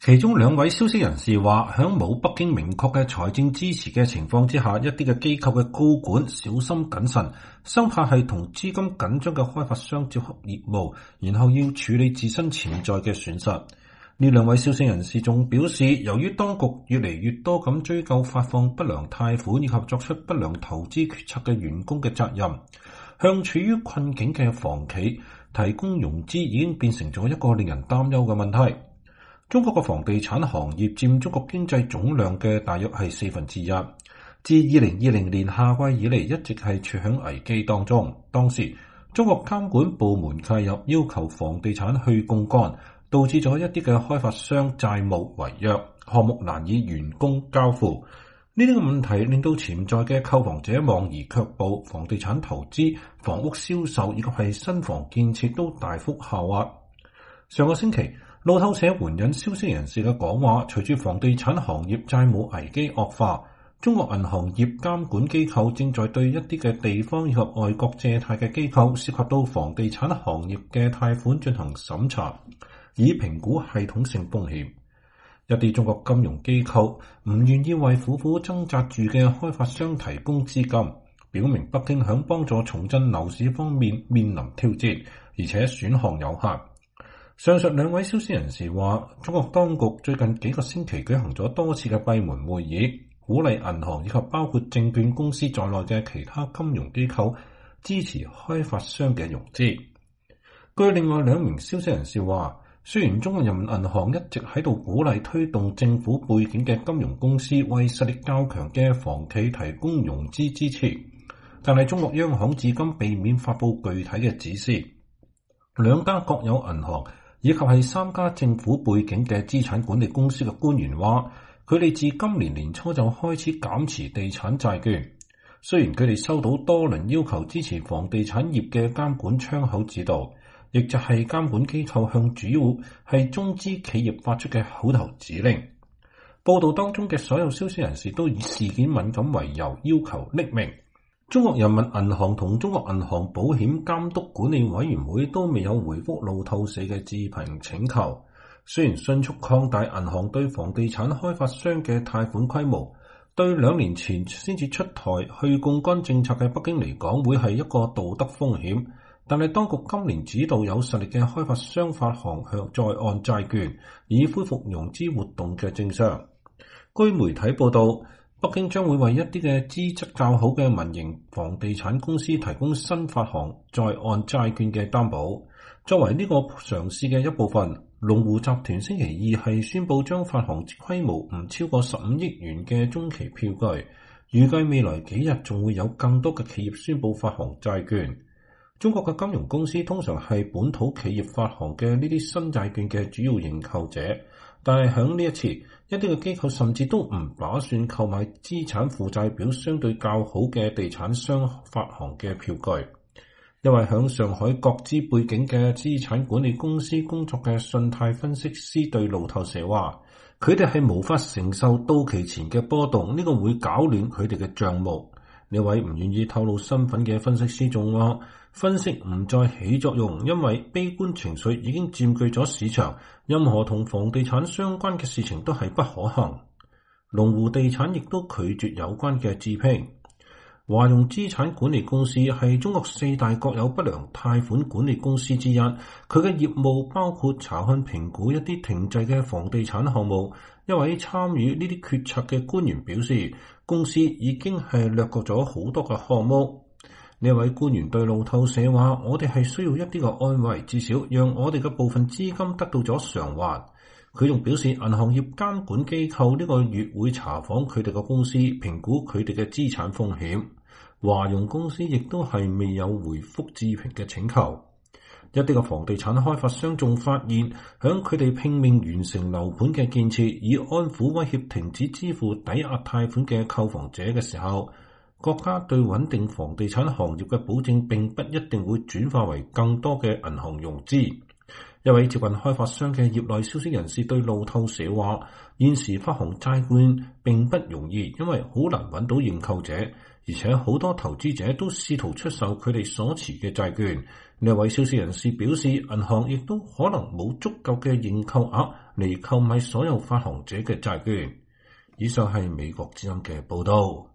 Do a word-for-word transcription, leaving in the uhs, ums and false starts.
其中兩位消息人士話，響冇北京明確嘅財政支持嘅情況之下，一啲嘅機構嘅高管小心謹慎，生怕係同資金緊張嘅開發商接洽業務，然後要處理自身潛在嘅損失。呢兩位消息人士仲表示，由於當局越嚟越多咁追究發放不良貸款以及作出不良投資決策嘅員工嘅責任，向處於困境嘅房企提供融資已經變成咗一個令人擔憂嘅問題。中國嘅房地產行業佔中國經濟總量嘅大約係四分之一，自二零二零年夏季以嚟一直係處響危機當中。當時中國監管部門介入，要求房地產去槓桿，導致咗一啲嘅開發商債務違約，項目難以完工交付。呢啲嘅問題令到潛在嘅購房者望而卻步，房地產投資、房屋銷售以及係新房建設都大幅下滑。上個星期，路透社援引消息人士嘅講話，隨住房地產行業債務危機惡化，中國銀行業監管機構正在對一啲嘅地方以及外國借貸嘅機構涉及到房地產行業嘅貸款進行審查，以評估系統性風險。一啲中國金融機構唔願意為苦苦掙扎住嘅開發商提供資金，表明北京響幫助重振樓市方面面臨挑戰，而且選項有限。上述兩位消息人士話，中國當局最近幾個星期舉行咗多次嘅閉門會議，鼓勵銀行以及包括證券公司在內嘅其他金融機構支持開發商嘅融資。據另外兩名消息人士話，雖然中國人民銀行一直喺度鼓勵推動政府背景嘅金融公司為實力較強嘅房企提供融資支持，但係中國央行至今避免發布具體嘅指示。兩家國有銀行以及係三家政府背景嘅資產管理公司嘅官員話，佢哋自今年年初就開始減持地產債券。雖然佢哋收到多輪要求支持房地產業嘅監管窗口指導，亦就係監管機構向主要係中資企業發出嘅口頭指令。報道當中嘅所有消息人士都以事件敏感為由，要求匿名。中國人民銀行同中國銀行保險監督管理委員會都未有回覆路透社嘅置評請求。雖然迅速擴大銀行對房地產開發商嘅貸款規模，對兩年前先至出台去槓桿政策嘅北京嚟講會係一個道德風險，但係當局今年指導有實力嘅開發商發行向在岸債券，以恢復融資活動嘅正常。據媒體報道，北京將會為一啲嘅資質較好嘅民營房地產公司提供新發行在岸債券嘅擔保。作為呢個嘗試嘅一部分，龍湖集團星期二係宣布將發行規模唔超過十五億元嘅中期票據，預計未來幾日仲會有更多嘅企業宣布發行債券。中國嘅金融公司通常係本土企業發行嘅呢啲新債券嘅主要認購者，但係響呢一次，一啲嘅機構甚至都唔打算購買資產負債表相對較好嘅地產商發行嘅票據。因為響上海國資背景嘅資產管理公司工作嘅信貸分析師對路透社話，佢哋係無法承受到期前嘅波動，呢個會搞亂佢哋嘅賬目。呢位唔願意透露身份嘅分析師仲話，分析唔再起作用，因為悲觀情緒已經佔據咗市場，任何同房地產相關嘅事情都係不可行。龍湖地產亦都拒絕有關嘅置評。華融資產管理公司係中國四大國有不良貸款管理公司之一，佢嘅業務包括查看評估一啲停滯嘅房地產項目。一位參與呢啲決策嘅官員表示，公司已經係掠過咗好多嘅項目。呢位官員對路透社話，我哋係需要一啲嘅安慰，至少讓我哋嘅部分資金得到咗償還。佢仲表示，銀行業監管機構呢個月會查訪佢哋嘅公司，評估佢哋嘅資產風險。華融公司亦都係未有回覆置評嘅請求。一啲嘅房地產開發商仲發現，響佢哋拼命完成樓盤嘅建設，以安撫威脅停止支付抵押貸款嘅購房者嘅時候，國家對穩定房地產行業嘅保證並不一定會轉化為更多嘅銀行融資。一位接近開發商嘅業內消息人士對路透社話，現時發行債券並不容易，因為好難揾到認購者，而且好多投資者都試圖出售佢哋所持嘅債券， 呢位消息人士表示，銀行亦都可能冇足夠嘅認購額嚟購買所有發行者嘅債券。以上係美國之音嘅報導。